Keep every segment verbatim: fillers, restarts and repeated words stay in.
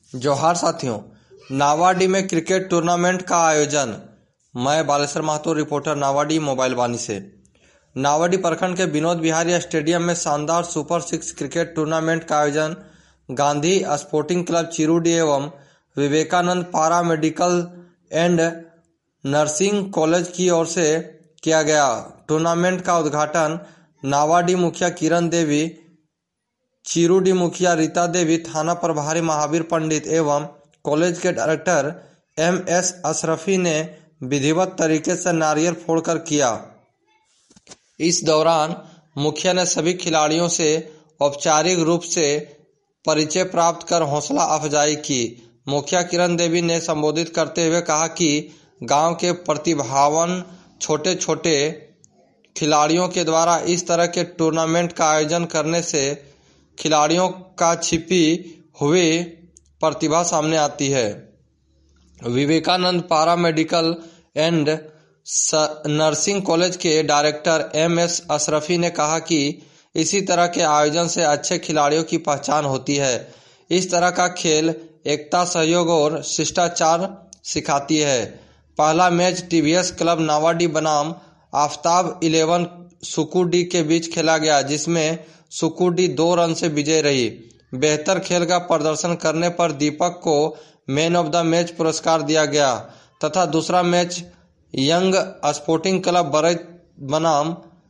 जोहार साथियों, नावाडी में क्रिकेट टूर्नामेंट का आयोजन। मैं बालेश्वर महतो, रिपोर्टर नावाडी मोबाइल वाणी से। नावाडी प्रखंड के विनोद विहारी स्टेडियम में शानदार सुपर सिक्स क्रिकेट टूर्नामेंट का आयोजन गांधी स्पोर्टिंग क्लब चिरुडी एवं Vivekananda para medical and nursing college की ओर से किया गया। टूर्नामेंट का उद्घाटन नावाडी मुखिया किरण देवी, चिरुडी मुखिया रीता देवी, थाना प्रभारी महावीर पंडित एवं कॉलेज के डायरेक्टर एम एस अशरफी ने विधिवत तरीके से नारियल फोड़कर किया। इस दौरान मुखिया ने सभी खिलाड़ियों से औपचारिक रूप से परिचय प्राप्त कर हौसला अफजाई की। मुखिया किरण देवी ने संबोधित करते हुए कहा कि गांव के प्रतिभावान छोटे छोटे खिलाड़ियों के द्वारा इस तरह के टूर्नामेंट का आयोजन करने से खिलाड़ियों का छिपी हुई प्रतिभा सामने आती है। Vivekanand para medical and nursing college के डायरेक्टर एम एस अशरफी ने कहा कि इसी तरह के आयोजन से अच्छे खिलाड़ियों की पहचान होती है। इस तरह का खेल एकता, सहयोग और शिष्टाचार सिखाती है। पहला मैच टीवीएस क्लब नावाडी बनाम आफ्ताब इलेवन सुकुडी के बीच खेला गया, जिसमें सुकुडी दो रन से विजय रही। बेहतर खेल का प्रदर्शन करने पर दीपक को मैन ऑफ द मैच पुरस्कार दिया गया तथा दूसरा मैच यंग स्पोर्टिंग क्लब बरई बनाम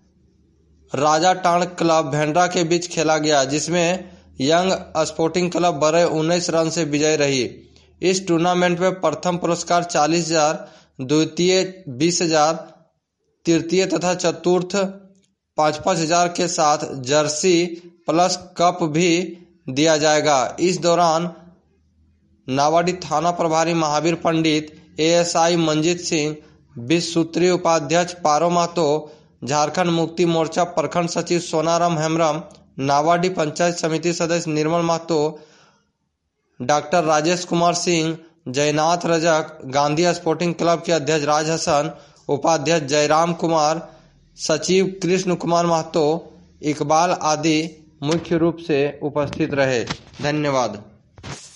राजा टाण क्लब भेंडरा के बीच खेला गया, जिसमें यंग स्पोर्टिंग क्लब बरई उन्नीस रन से विजय रही। इस टूर्नामेंट में प्रथम पुरस्कार चालीस हजार, द्वितीय बीस हजार, तृतीय तथा चतुर्थ पाँच पाँच हजार के साथ जर्सी प्लस कप भी दिया जाएगा। इस दौरान नावाडी थाना प्रभारी महावीर पंडित, एएसआई मंजीत सिंह, विश्व सूत्रीय उपाध्यक्ष पारो महतो, झारखंड मुक्ति मोर्चा प्रखंड सचिव सोनाराम हेम्ब्रम, नावाडी पंचायत समिति सदस्य Nirmal Mahto, doctor Rajesh Kumar Singh, Jaynath Rajak, Gandhi sporting club के अध्यक्ष राज हसन, उपाध्यक्ष जयराम कुमार, सचिव कृष्ण कुमार महतो, इकबाल आदि मुख्य रूप से उपस्थित रहे। धन्यवाद।